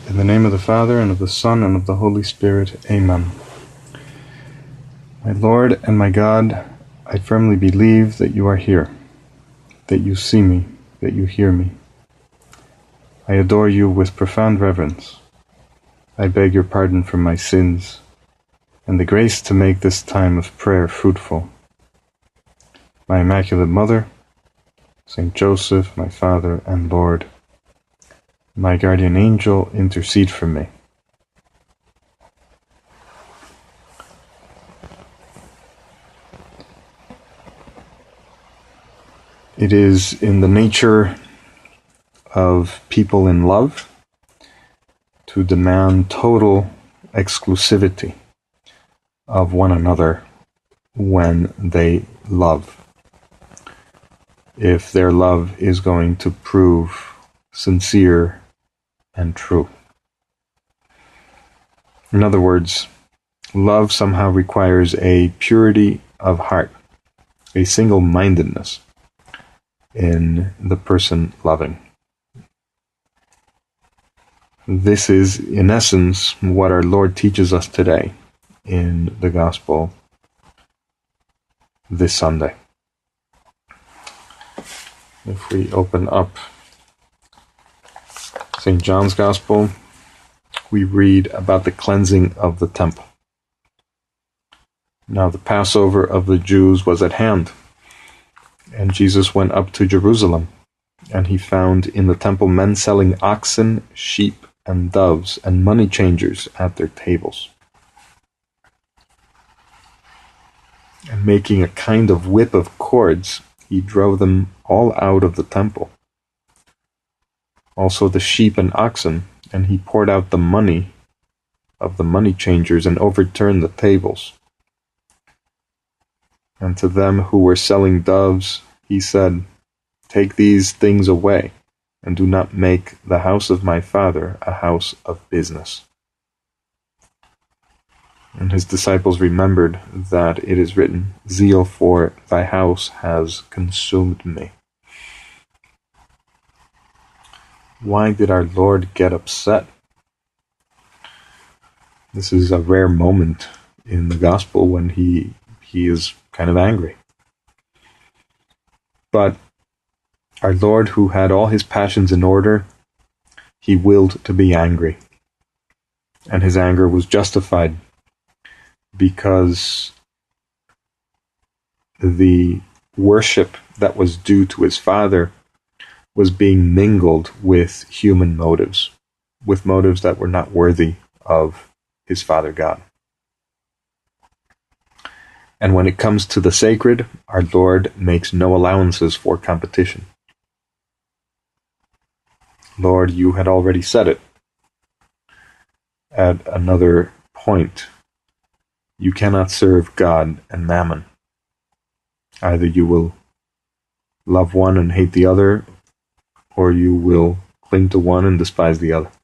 In the name of the Father, and of the Son, and of the Holy Spirit. Amen. My Lord and my God, I firmly believe that you are here, that you see me, that you hear me. I adore you with profound reverence. I beg your pardon for my sins, and the grace to make this time of prayer fruitful. My Immaculate Mother, Saint Joseph, my Father and Lord, my guardian angel, intercede for me. It is in the nature of people in love to demand total exclusivity of one another when they love, if their love is going to prove sincere and true. In other words, love somehow requires a purity of heart, a single-mindedness in the person loving. This is, in essence, what our Lord teaches us today in the Gospel this Sunday. If we open up St. John's Gospel, we read about the cleansing of the temple. Now the Passover of the Jews was at hand, and Jesus went up to Jerusalem, and he found in the temple men selling oxen, sheep, and doves, and money changers at their tables. And making a kind of whip of cords, he drove them all out of the temple. Also the sheep and oxen, and he poured out the money of the money changers and overturned the tables. And to them who were selling doves, he said, "Take these things away, and do not make the house of my Father a house of business." And his disciples remembered that it is written, "Zeal for thy house has consumed me." Why did our Lord get upset? This is a rare moment in the Gospel when he is kind of angry. But our Lord, who had all his passions in order, he willed to be angry. And his anger was justified because the worship that was due to his Father was being mingled with human motives, with motives that were not worthy of his Father God. And when it comes to the sacred, our Lord makes no allowances for competition. Lord, you had already said it at another point. You cannot serve God and mammon. Either you will love one and hate the other, or you will cling to one and despise the other.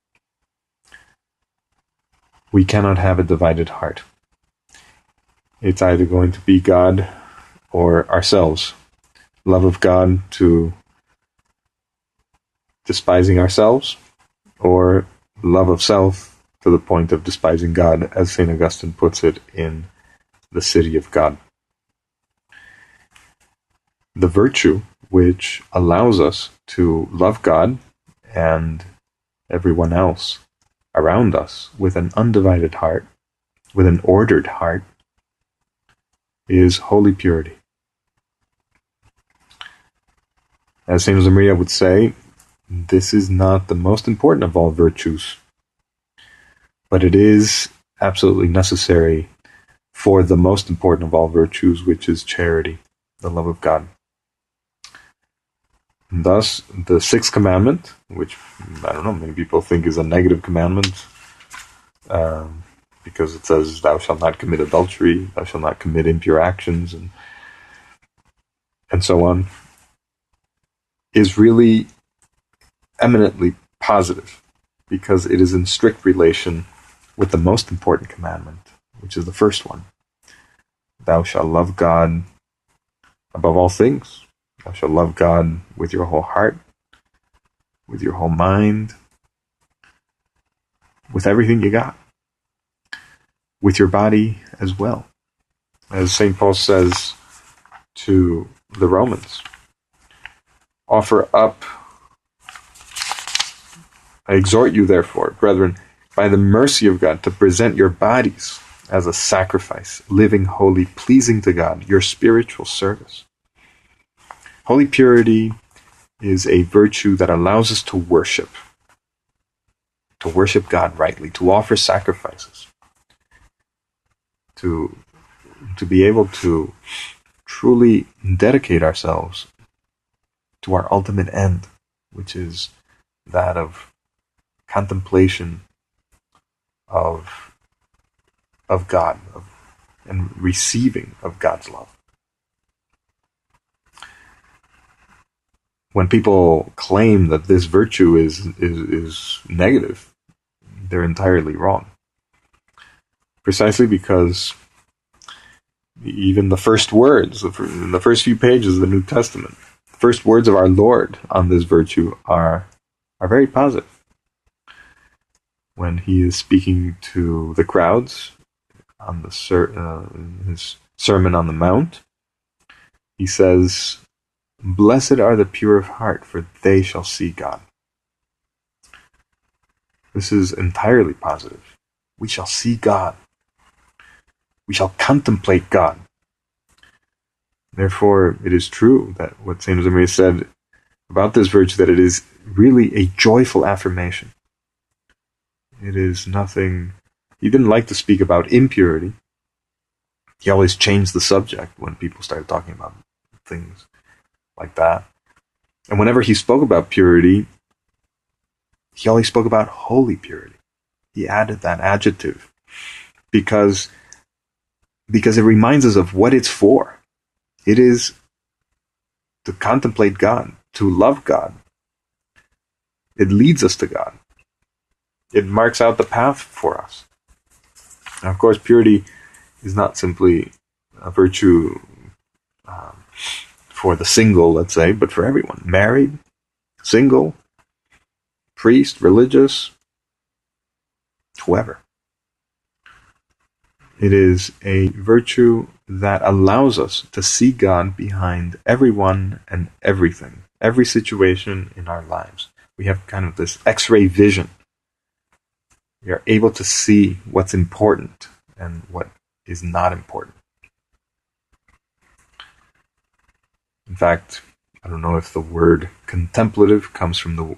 We cannot have a divided heart. It's either going to be God or ourselves. Love of God to despising ourselves, or love of self to the point of despising God, as St. Augustine puts it in The City of God. The virtue which allows us to love God and everyone else around us with an undivided heart, with an ordered heart, is holy purity. As St. Josemaria would say, this is not the most important of all virtues, but it is absolutely necessary for the most important of all virtues, which is charity, the love of God. And thus, the sixth commandment, which, I don't know, many people think is a negative commandment, because it says, "Thou shalt not commit adultery, thou shalt not commit impure actions," and so on, is really eminently positive, because it is in strict relation with the most important commandment, which is the first one. Thou shalt love God above all things. Thou shalt love God with your whole heart, with your whole mind, with everything you got, with your body as well. As St. Paul says to the Romans, offer up, I exhort you therefore, brethren, by the mercy of God, to present your bodies as a sacrifice, living, holy, pleasing to God, your spiritual service. Holy purity is a virtue that allows us to worship God rightly, to offer sacrifices, to be able to truly dedicate ourselves to our ultimate end, which is that of contemplation of God and receiving of God's love. When people claim that this virtue is negative, they're entirely wrong. Precisely because even the first words, in the first few pages of the New Testament, the first words of our Lord on this virtue are very positive. When he is speaking to the crowds on his Sermon on the Mount, he says, "Blessed are the pure of heart, for they shall see God." This is entirely positive. We shall see God. We shall contemplate God. Therefore, it is true that what St. Josemaria said about this virtue, that it is really a joyful affirmation. It is nothing. He didn't like to speak about impurity. He always changed the subject when people started talking about things like that. And whenever he spoke about purity, he always spoke about holy purity. He added that adjective because it reminds us of what it's for. It is to contemplate God, to love God. It leads us to God. It marks out the path for us. Now, of course, purity is not simply a virtue for the single, let's say, but for everyone. Married, single, priest, religious, whoever. It is a virtue that allows us to see God behind everyone and everything, every situation in our lives. We have kind of this X-ray vision. We are able to see what's important and what is not important. In fact, I don't know if the word contemplative comes from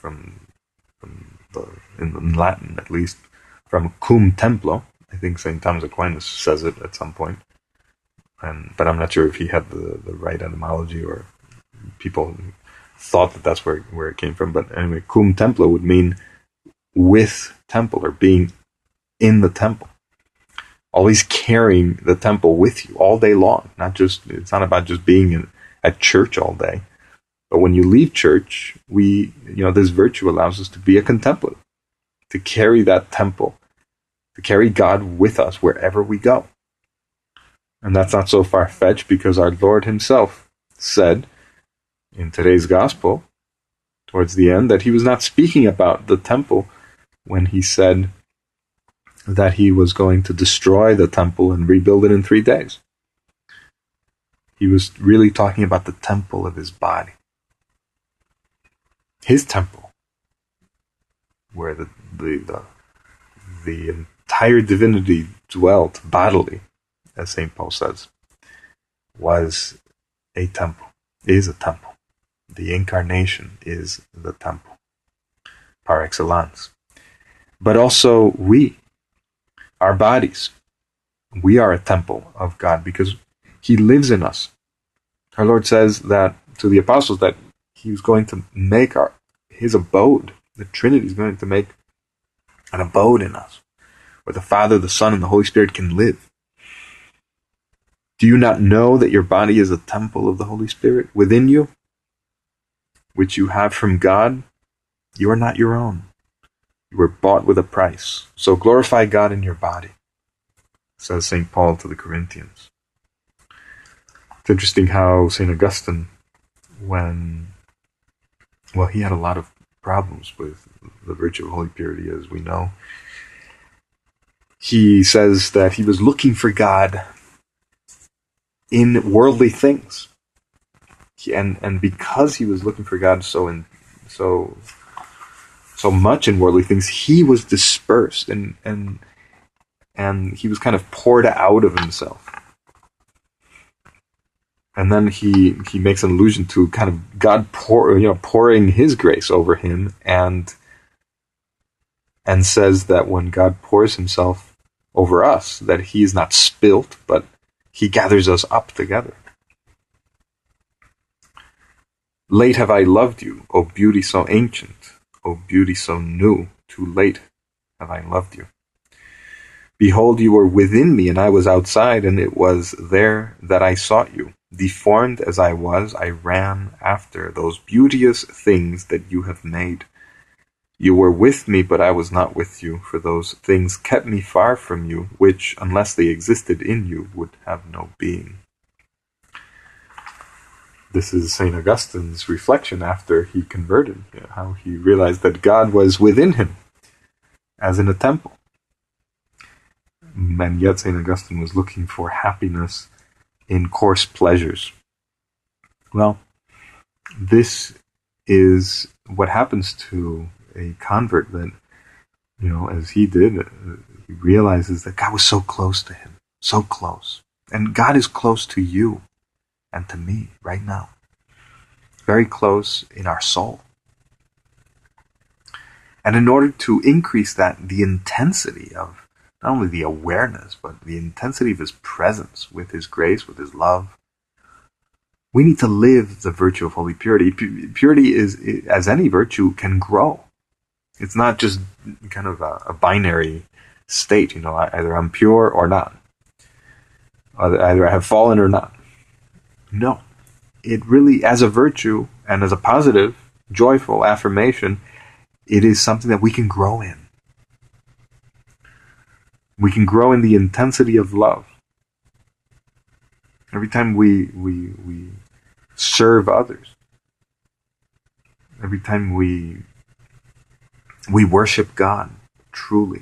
in Latin at least, from cum templo. I think St. Thomas Aquinas says it at some point, but I'm not sure if he had the right etymology or people thought that that's where it came from. But anyway, cum templo would mean with temple, or being in the temple, always carrying the temple with you all day long. It's not about just being at church all day, but when you leave church, this virtue allows us to be a contemplative, to carry that temple, to carry God with us wherever we go. And that's not so far-fetched, because our Lord himself said in today's gospel, towards the end, that he was not speaking about the temple when he said that he was going to destroy the temple and rebuild it in 3 days. He was really talking about the temple of his body. His temple, where the entire divinity dwelt bodily, as St. Paul says, was a temple, is a temple. The incarnation is the temple, par excellence. But also our bodies, we are a temple of God because he lives in us. Our Lord says that to the apostles, that he was going to make his abode. The Trinity is going to make an abode in us, where the Father, the Son, and the Holy Spirit can live. Do you not know that your body is a temple of the Holy Spirit within you, which you have from God? You are not your own. You were bought with a price. So glorify God in your body, says St. Paul to the Corinthians. It's interesting how St. Augustine, he had a lot of problems with the virtue of holy purity, as we know. He says that he was looking for God in worldly things. And because he was looking for God so much in worldly things, he was dispersed and he was kind of poured out of himself. And then he makes an allusion to kind of God pouring his grace over him, and says that when God pours himself over us, that he is not spilt, but he gathers us up together. Late have I loved you, O beauty so ancient, O beauty so new, too late have I loved you. Behold, you were within me, and I was outside, and it was there that I sought you. Deformed as I was, I ran after those beauteous things that you have made. You were with me, but I was not with you, for those things kept me far from you, which, unless they existed in you, would have no being. This is St. Augustine's reflection after he converted, how he realized that God was within him, as in a temple. And yet St. Augustine was looking for happiness in coarse pleasures. Well, this is what happens to a convert that, as he did, he realizes that God was so close to him, so close. And God is close to you and to me right now. Very close in our soul. And in order to increase that, the intensity of not only the awareness, but the intensity of his presence with his grace, with his love, we need to live the virtue of holy purity. Purity is, as any virtue, can grow. It's not just kind of a binary state, either I'm pure or not. Either I have fallen or not. No. It really, as a virtue and as a positive, joyful affirmation, it is something that we can grow in. We can grow in the intensity of love. Every time we serve others, every time we worship God truly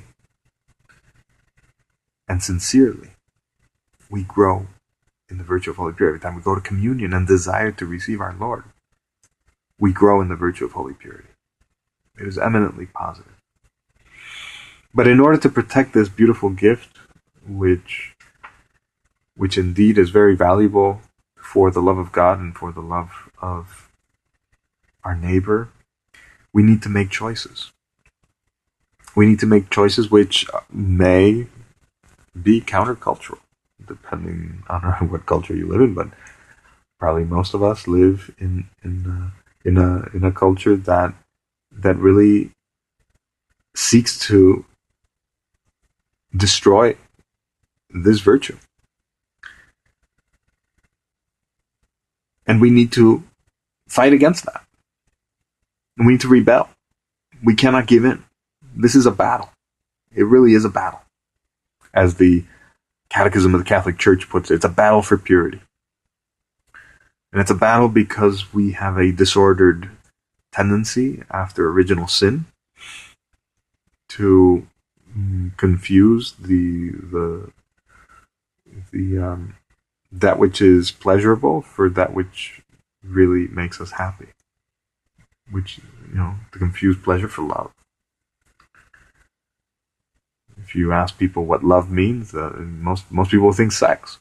and sincerely, we grow in the virtue of holy purity. Every time we go to communion and desire to receive our Lord, we grow in the virtue of holy purity. It is eminently positive. But in order to protect this beautiful gift, which indeed is very valuable for the love of God and for the love of our neighbor, we need to make choices. We need to make choices which may be countercultural, depending on what culture you live in. But probably most of us live in a culture that really seeks to destroy this virtue. And we need to fight against that. And we need to rebel. We cannot give in. This is a battle. It really is a battle. As the Catechism of the Catholic Church puts it, it's a battle for purity. And it's a battle because we have a disordered tendency after original sin to confuse that which is pleasurable for that which really makes us happy. Which, to confuse pleasure for love. If you ask people what love means, most people think sex.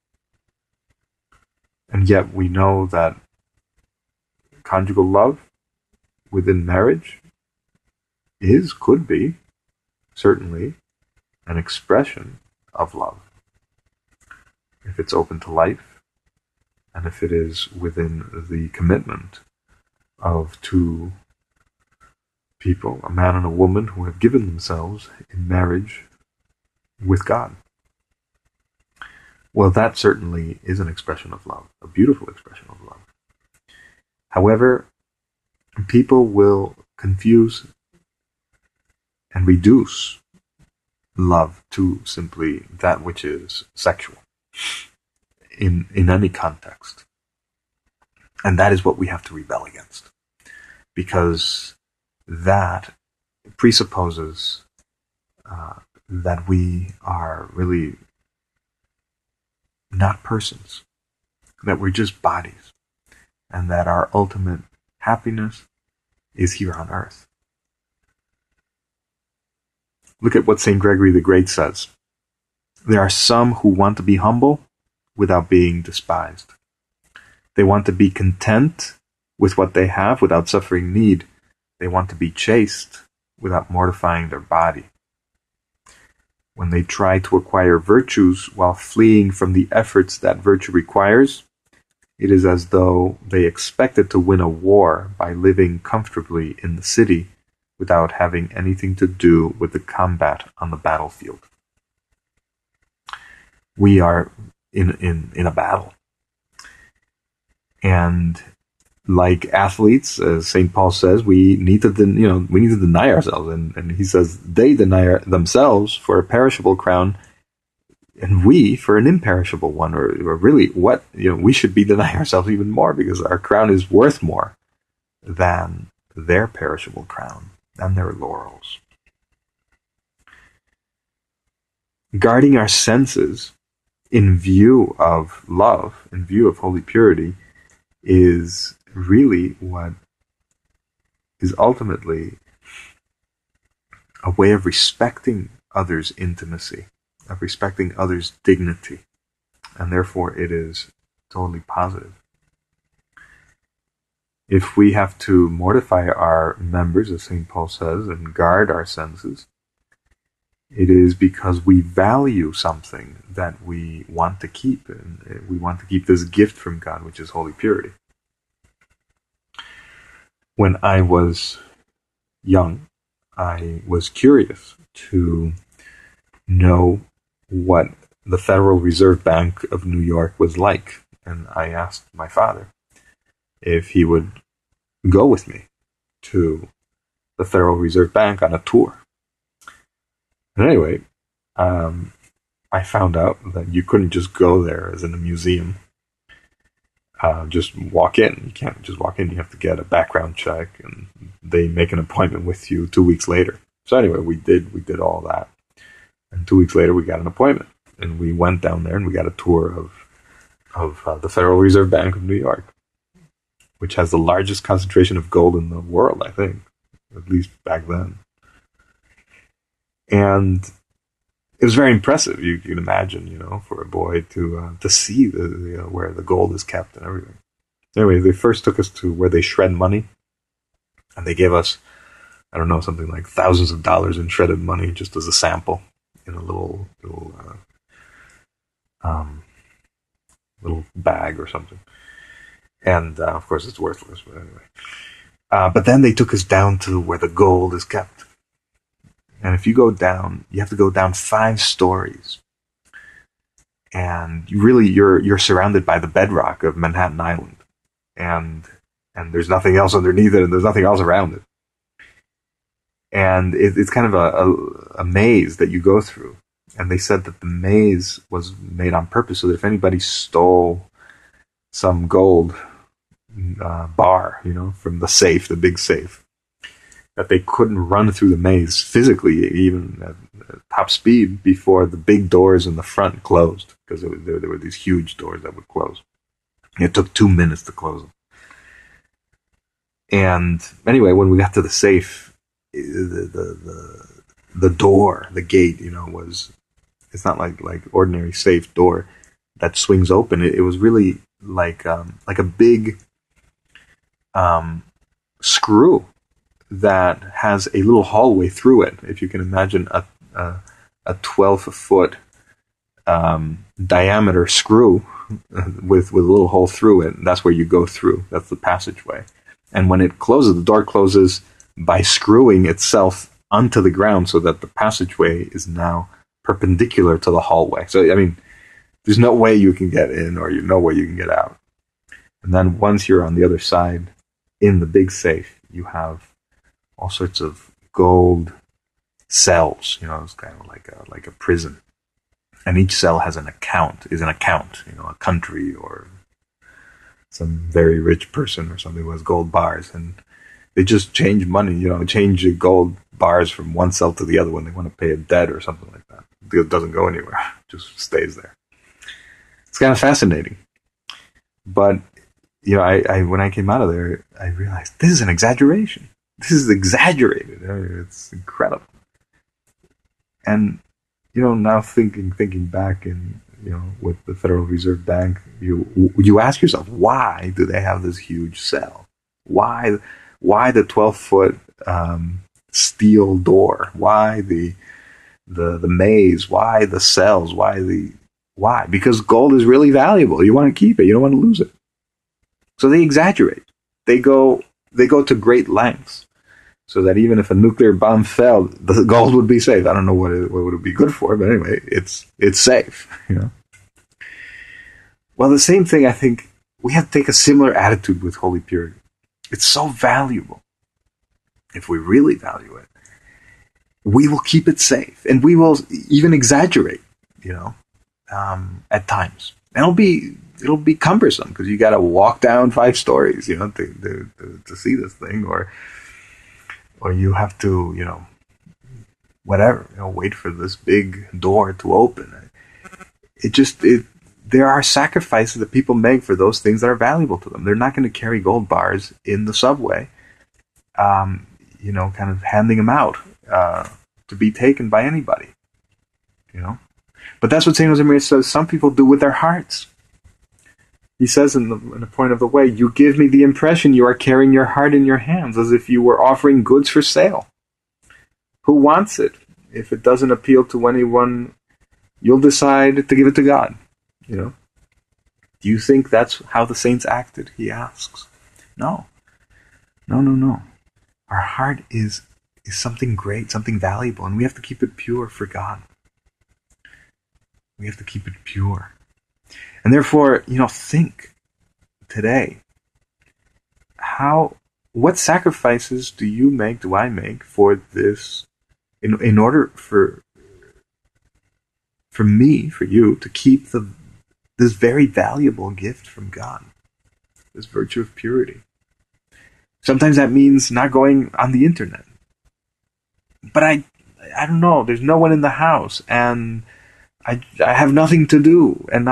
And yet we know that conjugal love within marriage could be, certainly, an expression of love. If it's open to life, and if it is within the commitment of two people, a man and a woman, who have given themselves in marriage with God. Well, that certainly is an expression of love, a beautiful expression of love. However, people will confuse and reduce love to simply that which is sexual in any context. And that is what we have to rebel against. Because that presupposes that we are really not persons, that we're just bodies, and that our ultimate happiness is here on earth. Look at what St. Gregory the Great says. There are some who want to be humble without being despised. They want to be content with what they have without suffering need. They want to be chaste without mortifying their body. When they try to acquire virtues while fleeing from the efforts that virtue requires, it is as though they expected to win a war by living comfortably in the city without having anything to do with the combat on the battlefield. We are in a battle. And like athletes, as St. Paul says, we need to deny ourselves. And he says they deny themselves for a perishable crown, and we for an imperishable one. Or really, we should be denying ourselves even more, because our crown is worth more than their perishable crown, than their laurels. Guarding our senses in view of love, in view of holy purity, is really what is ultimately a way of respecting others' intimacy, of respecting others' dignity, and therefore it is totally positive. If we have to mortify our members, as St. Paul says, and guard our senses, it is because we value something that we want to keep, and we want to keep this gift from God, which is holy purity. When I was young, I was curious to know what the Federal Reserve Bank of New York was like, and I asked my father if he would go with me to the Federal Reserve Bank on a tour. And anyway, I found out that you couldn't just go there as in a museum. Just walk in. You can't just walk in. You have to get a background check, and they make an appointment with you 2 weeks later. So anyway, we did all that. And 2 weeks later, we got an appointment. And we went down there and we got a tour of the Federal Reserve Bank of New York, which has the largest concentration of gold in the world, I think, at least back then. And it was very impressive. You can imagine, for a boy to see where the gold is kept and everything. Anyway, they first took us to where they shred money, and they gave us, I don't know, something like thousands of dollars in shredded money just as a sample in a little bag or something. And of course, it's worthless. But anyway, but then they took us down to where the gold is kept. And if you go down, you have to go down 5 stories. And you're surrounded by the bedrock of Manhattan Island. And there's nothing else underneath it, and there's nothing else around it. And it's kind of a maze that you go through. And they said that the maze was made on purpose so that if anybody stole some gold bar, from the safe, the big safe, that they couldn't run through the maze physically, even at top speed, before the big doors in the front closed, because there were these huge doors that would close. It took 2 minutes to close them. And anyway, when we got to the safe, the door, the gate, it's not like ordinary safe door that swings open. It was really like a big screw that has a little hallway through it. If you can imagine a 12-foot diameter screw with a little hole through it, that's where you go through. That's the passageway. And when it closes, the door closes by screwing itself onto the ground so that the passageway is now perpendicular to the hallway. So, there's no way you can get in, or no way you can get out. And then once you're on the other side, in the big safe, you have all sorts of gold cells. It's kind of like a prison. And each cell has an account, a country or some very rich person or something who has gold bars. And They just change money, change gold bars from one cell to the other when they want to pay a debt or something like that. It doesn't go anywhere; it just stays there. It's kind of fascinating. But I when I came out of there, I realized this is an exaggeration. This is exaggerated. It's incredible. And now thinking back, and with the Federal Reserve Bank, you ask yourself, why do they have this huge cell? Why the 12-foot steel door? Why the maze? Why the cells? Why? Because gold is really valuable. You want to keep it. You don't want to lose it. So they exaggerate. They go to great lengths so that even if a nuclear bomb fell, the gold would be safe. I don't know what it would be good for, but anyway, it's safe. Well, the same thing, I think, we have to take a similar attitude with Holy Purity. It's so valuable. If we really value it, we will keep it safe, and we will even exaggerate, at times. And it'll be cumbersome because you got to walk down 5 stories, to see this thing, or you have to, wait for this big door to open. There are sacrifices that people make for those things that are valuable to them. They're not going to carry gold bars in the subway, kind of handing them out to be taken by anybody, But that's what St. Josemaria says some people do with their hearts. He says in the point of the way, you give me the impression you are carrying your heart in your hands as if you were offering goods for sale. Who wants it? If it doesn't appeal to anyone, you'll decide to give it to God. Do you think that's how the saints acted? He asks. No. Our heart is something great, something valuable, and we have to keep it pure for God. We have to keep it pure. And therefore, think today, what sacrifices do I make for this, in order for me, for you, to keep this very valuable gift from God, this virtue of purity. Sometimes that means not going on the internet. But I don't know, there's no one in the house, and I have nothing to do, and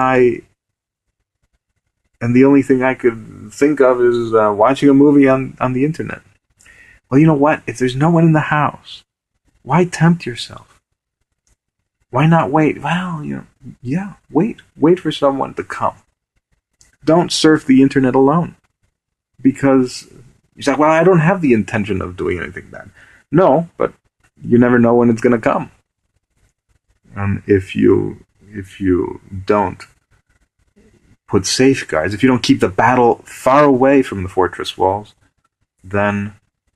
the only thing I could think of is watching a movie on the internet. Well, you know what? If there's no one in the house, why tempt yourself? Why not wait? Well, wait for someone to come. Don't surf the internet alone. Because you say, well, I don't have the intention of doing anything bad. No, but you never know when it's going to come. And if you don't put safeguards, if you don't keep the battle far away from the fortress walls, then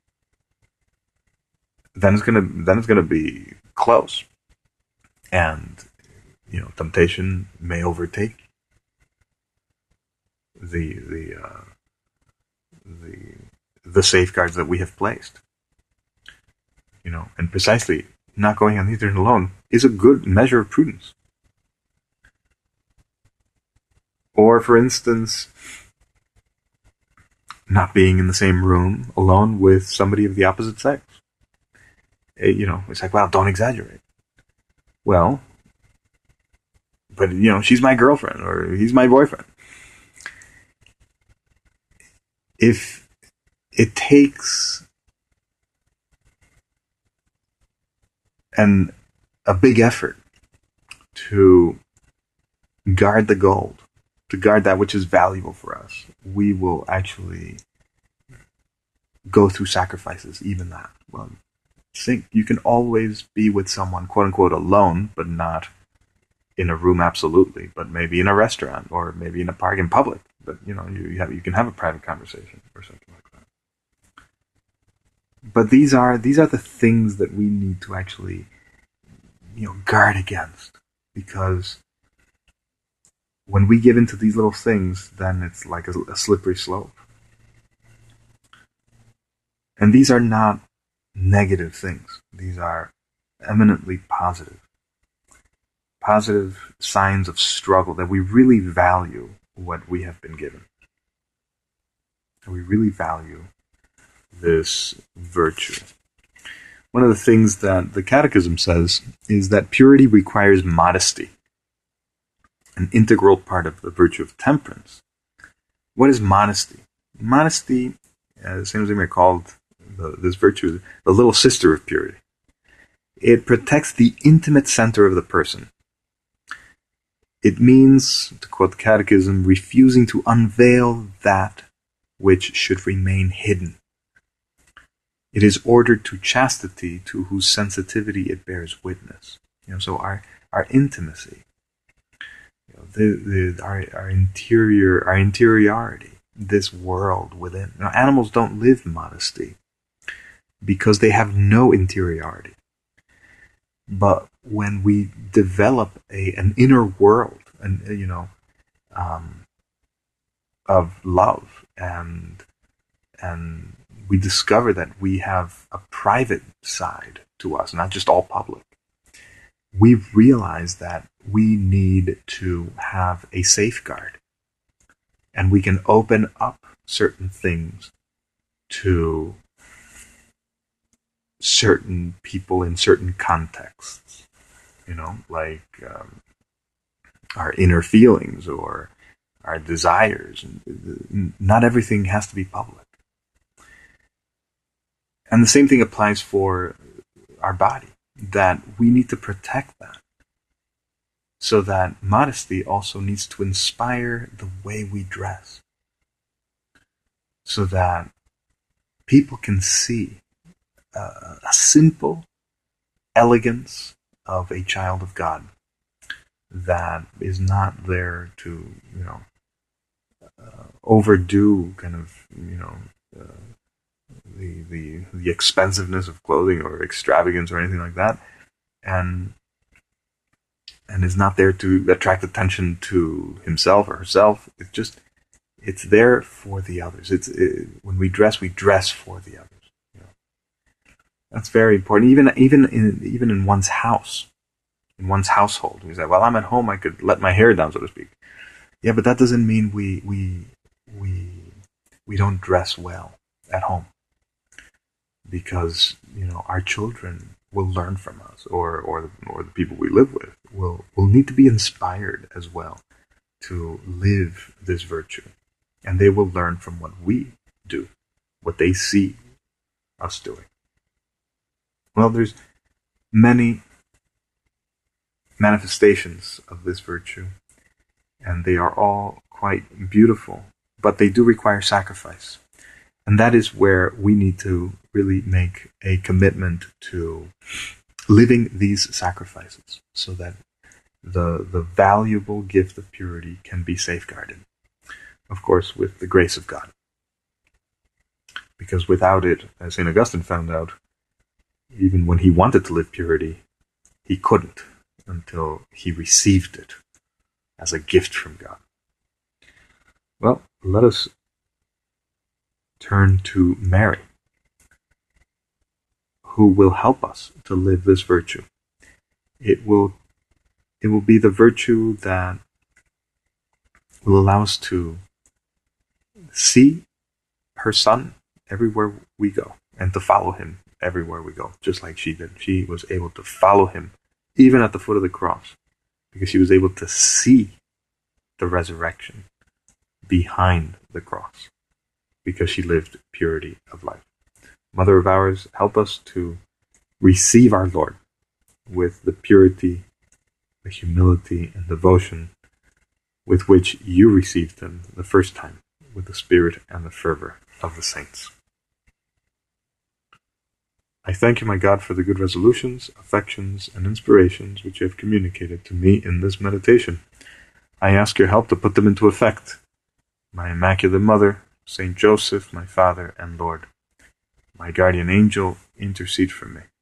it's gonna be close, and temptation may overtake the safeguards that we have placed. And precisely not going on the internet alone is a good measure of prudence. Or, for instance, not being in the same room alone with somebody of the opposite sex. It's like, well, don't exaggerate. Well, but, she's my girlfriend or he's my boyfriend. If it takes a big effort to guard the gold, to guard that which is valuable for us, we will actually go through sacrifices, even that. Well, think you can always be with someone, quote unquote, alone, but not in a room absolutely, but maybe in a restaurant or maybe in a park in public. But you can have a private conversation or something like that. But these are the things that we need to actually guard against, because when we give into these little things, then it's like a slippery slope. And these are not negative things. These are eminently positive. Positive signs of struggle, that we really value what we have been given. That we really value this virtue. One of the things that the Catechism says is that purity requires modesty, an integral part of the virtue of temperance. What is modesty? Modesty, same as we may call this virtue, the little sister of purity. It protects the intimate center of the person. It means, to quote the Catechism, refusing to unveil that which should remain hidden. It is ordered to chastity, to whose sensitivity it bears witness. So our intimacy, our interiority, this world within. Now, animals don't live modesty because they have no interiority. But when we develop an inner world, of love, and we discover that we have a private side to us, not just all public, we realize that we need to have a safeguard, and we can open up certain things to certain people in certain contexts, like our inner feelings or our desires. Not everything has to be public. And the same thing applies for our body, that we need to protect that. So that modesty also needs to inspire the way we dress, so that people can see a simple elegance of a child of God that is not there to, overdo kind of, the expensiveness of clothing or extravagance or anything like that, and is not there to attract attention to himself or herself. It's there for the others. When we dress for the others. That's very important. Even in one's house, in one's household, we say, "Well, I'm at home. I could let my hair down, so to speak." Yeah, but that doesn't mean we don't dress well at home, because our children will learn from us, or the people we live with will need to be inspired as well to live this virtue, and they will learn from what we do, what they see us doing. Well, there's many manifestations of this virtue, and they are all quite beautiful, but they do require sacrifice. And that is where we need to really make a commitment to living these sacrifices, so that the valuable gift of purity can be safeguarded. Of course, with the grace of God. Because without it, as St. Augustine found out, even when he wanted to live purity, he couldn't until he received it as a gift from God. Well, let us turn to Mary, who will help us to live this virtue. It will be the virtue that will allow us to see her Son everywhere we go, and to follow him everywhere we go, just like she did. She was able to follow him even at the foot of the cross, because she was able to see the resurrection behind the cross, because she lived purity of life. Mother of ours, help us to receive our Lord with the purity, the humility, and devotion with which you received him the first time, with the spirit and the fervor of the saints. I thank you, my God, for the good resolutions, affections, and inspirations which you have communicated to me in this meditation. I ask your help to put them into effect. My Immaculate Mother, Saint Joseph, my Father and Lord, my guardian angel, intercede for me.